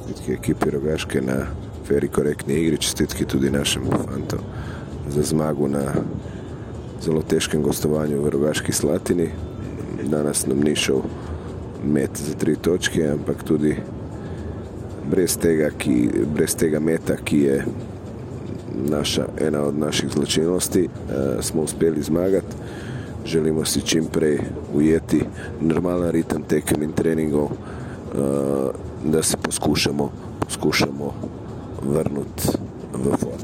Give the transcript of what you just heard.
čestitke ekipi Rogaške na fer i korektni igri, čestitke tudi našem fantu za zmagu na zelo težkem gostovanju v Rogaški Slatini. Danes nam ni šel met za 3 točke, ampak tudi brez tega meta, ki je ena od naših zločinnosti, smo uspeli zmagati. Želimo si čim prej ujeti normalen ritem tekem in treningov, da se poskušamo vrnuti v formu.